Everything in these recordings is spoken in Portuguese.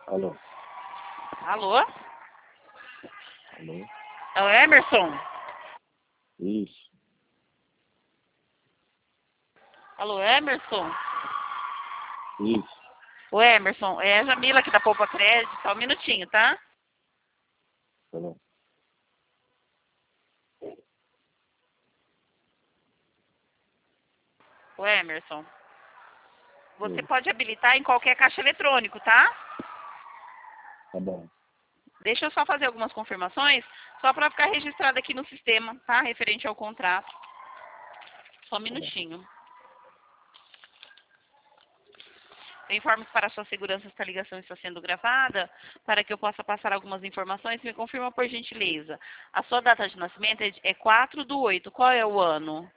Alô? Alô? Alô? É o Emerson? Isso. Alô, Emerson? Isso. O Emerson, é a Jamila aqui da Poupa Crédito. Só um minutinho, tá? Tá bom. O Emerson, você Oi. pode habilitar em qualquer caixa eletrônico, tá? Tá bom. Deixa eu só fazer algumas confirmações, só para ficar registrado aqui no sistema, tá? Referente ao contrato. Só um Tá bom. minutinho. Eu informo que para a sua segurança esta ligação está sendo gravada, para que eu possa passar algumas informações. Me confirma, por gentileza. A sua data de nascimento é 4/8. Qual é o ano?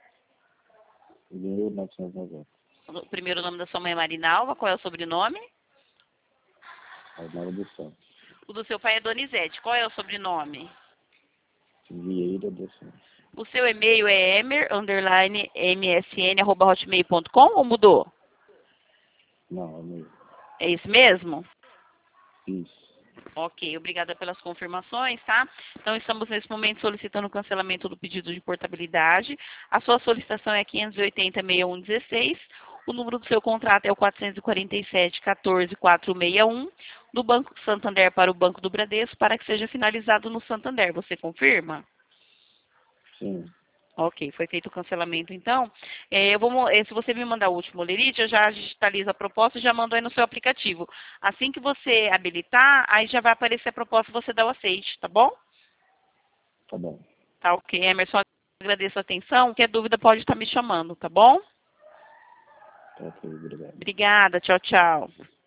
1990. O primeiro nome da sua mãe é Marinalva. Qual é o sobrenome? Arnaldo dos Santos. O do seu pai é Donizete. Qual é o sobrenome? Vieira dos Santos. O seu e-mail é emer_msn@hotmail.com ou mudou? Não, é meu. É isso mesmo? Isso. Ok, obrigada pelas confirmações, tá? Então, estamos nesse momento solicitando o cancelamento do pedido de portabilidade. A sua solicitação é 580-6116. O número do seu contrato é o 447-14-461, do Banco Santander para o Banco do Bradesco, para que seja finalizado no Santander. Você confirma? Sim. Ok, foi feito o cancelamento, então. Se você me mandar o último lerite, eu já digitalizo a proposta e já mando aí no seu aplicativo. Assim que você habilitar, aí já vai aparecer a proposta e você dá o aceite, tá bom? Tá bom. Tá ok, Emerson, agradeço a atenção. Qualquer dúvida pode estar me chamando, tá bom? Tá ok, obrigado. Obrigada, tchau, tchau.